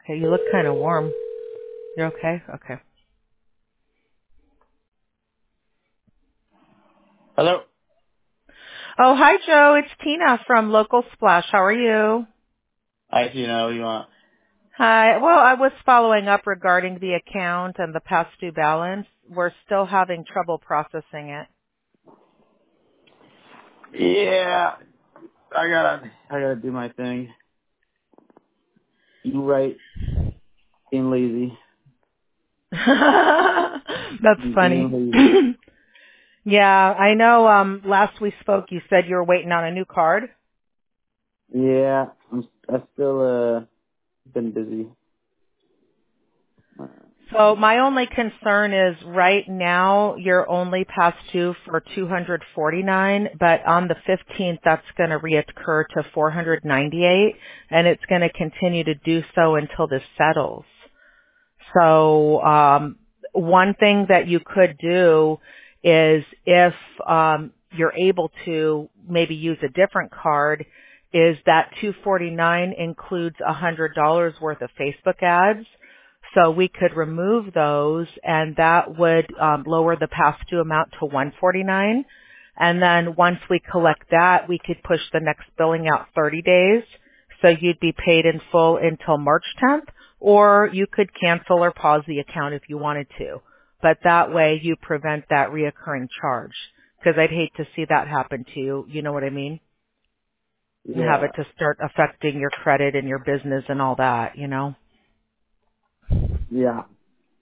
Okay, you look kind of warm. You're okay? Okay. Hello. Oh, hi, Joe. It's Tina from Local Splash. How are you? I see now what you want. Hi. Well, I was following up regarding the account and the past due balance. We're still having trouble processing it. Yeah, I gotta do my thing. You right, being lazy. That's Being funny. lazy. Yeah, I know last we spoke you said you were waiting on a new card. Yeah, I still been busy. So my only concern is right now you're only past due for 249, but on the 15th that's going to reoccur to 498 and it's going to continue to do so until this settles. So one thing that you could do is if you're able to maybe use a different card is that 249 includes $100 worth of Facebook ads. So we could remove those and that would lower the past due amount to 149. And then once we collect that, we could push the next billing out 30 days. So you'd be paid in full until March 10th, or you could cancel or pause the account if you wanted to. But that way you prevent that reoccurring charge. Because I'd hate to see that happen to you. You know what I mean? And have Yeah, it to start affecting your credit and your business and all that, you know? yeah.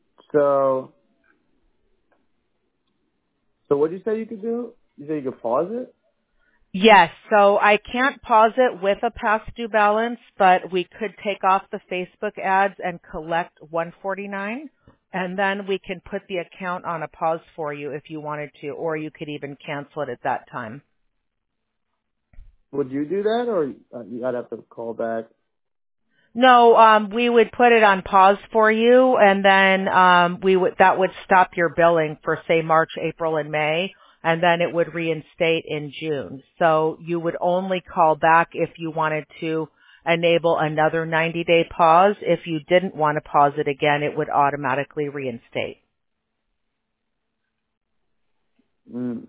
So what did you say you could do? You say you could pause it? Yes, so I can't pause it with a past due balance, but we could take off the Facebook ads and collect 149, and then we can put the account on a pause for you if you wanted to, or you could even cancel it at that time. Would you do that, or I'd have to call back? No, we would put it on pause for you, and then that would stop your billing for say March, April, and May, and then it would reinstate in June. So you would only call back if you wanted to enable another 90-day pause. If you didn't want to pause it again, it would automatically reinstate. Mm.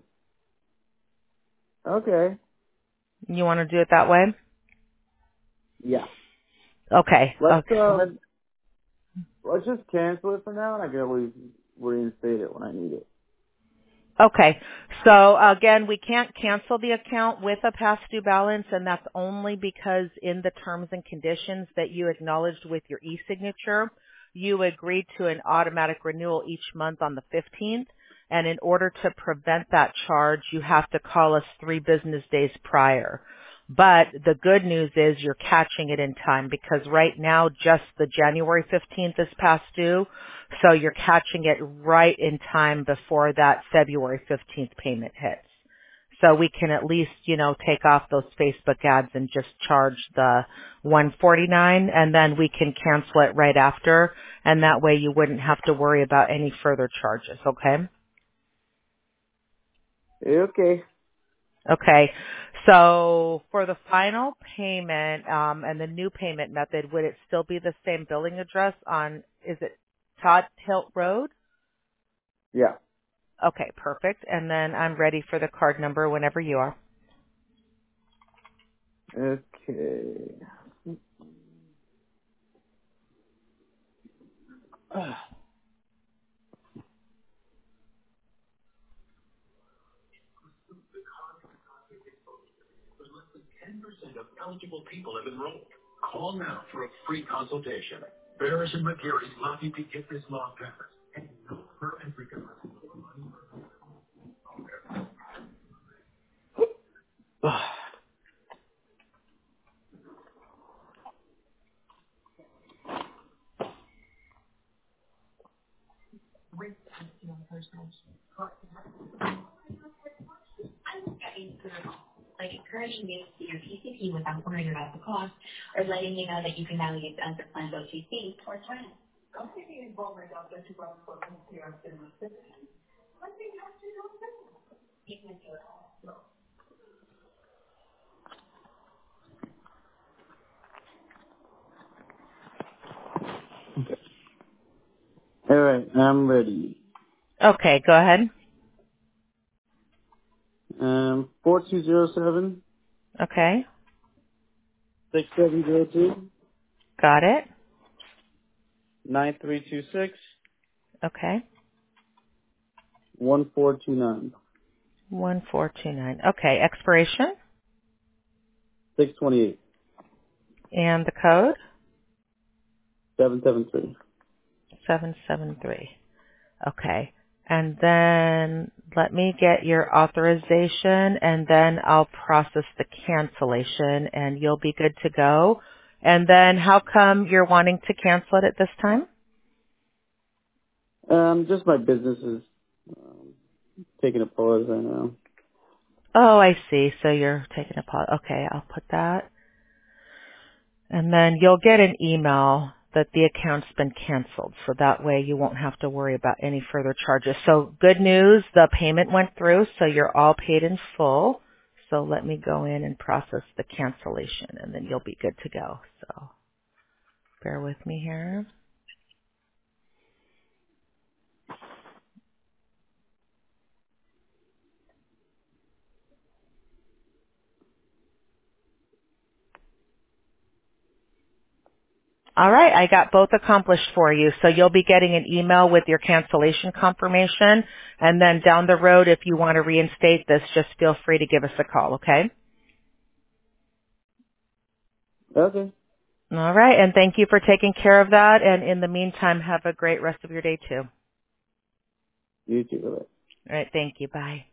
Okay. You want to do it that way? Yeah. Okay. Let's Okay. let's just cancel it for now, and I can always reinstate it when I need it. Okay. So again, we can't cancel the account with a past due balance, and that's only because in the terms and conditions that you acknowledged with your e-signature, you agreed to an automatic renewal each month on the 15th. And in order to prevent that charge, you have to call us 3 business days prior. But the good news is you're catching it in time because right now just the January 15th is past due. So you're catching it right in time before that February 15th payment hits. So we can at least, take off those Facebook ads and just charge the 149 and then we can cancel it right after and that way you wouldn't have to worry about any further charges, okay? Okay. Okay. So for the final payment, and the new payment method, would it still be the same billing address is it Todd Hilt Road? Yeah. Okay, perfect. And then I'm ready for the card number whenever you are. Okay. All right, I'm ready. Okay, go ahead. 4207 Okay, 6702 got it. 9326 Okay, 1429 1429. Okay, expiration 628 and the code 773. 773. Okay. And then let me get your authorization and then I'll process the cancellation and you'll be good to go. And then how come you're wanting to cancel it at this time? Just my business is taking a pause right now. Oh, I see. So you're taking a pause. Okay, I'll put that. And then you'll get an email that the account's been canceled. So that way you won't have to worry about any further charges. So good news, the payment went through, so you're all paid in full. So let me go in and process the cancellation and then you'll be good to go. So bear with me here. All right, I got both accomplished for you. So you'll be getting an email with your cancellation confirmation. And then down the road, if you want to reinstate this, just feel free to give us a call, okay? Okay. All right, and thank you for taking care of that. And in the meantime, have a great rest of your day too. You too. Bye. All right, thank you. Bye.